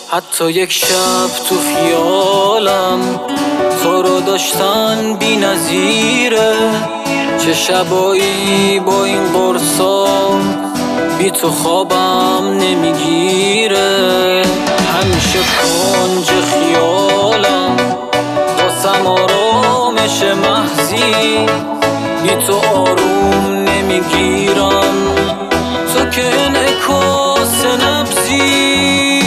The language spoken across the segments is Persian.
حتی یک شب تو خیالم تو رو داشتن بی نظیره. چه شبایی با این قرصا بی تو خوابم نمیگیره. همیشه کنج خیالم واسم آرامش محضی، بی تو آروم نمیگیرم، تو که انعکاس نبضی.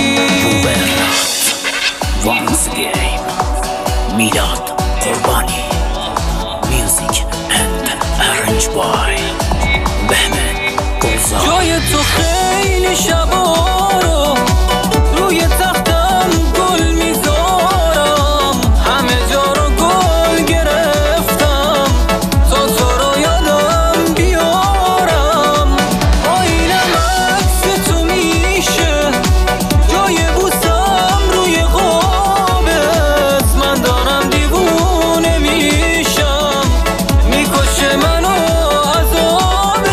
Once again میلاد قربانی. Music and arranged by بهمن گلزار. جای تو خیلی شبا رو روی تختم گل میذارم، همه جا رو گل گرفتم تا تو رو یادم بیارم. آینم عکس تو میشه جای بوسم روی قابت، من دارم دیوونه میشم، میکشه منو عذابت.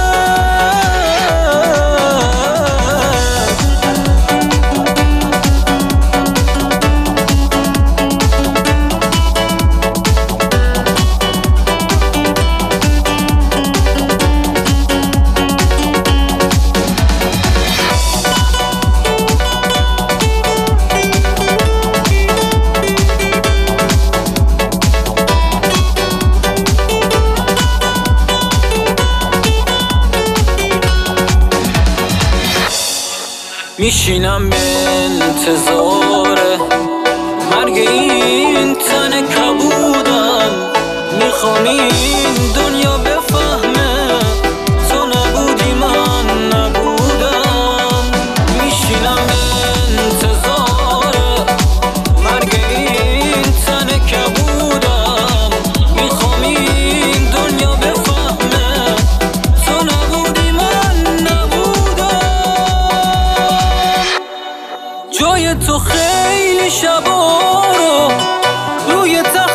میشینم به انتظار مرگ این تن کبودم، میخوام این دنیا بفهمه تو نبودی من نبودم. میشینم به انتظار مرگ این تن کبودم، میخوام این دنیا بفهمه تو نبودی من نبودم. جای تو خیلی شبا رو روی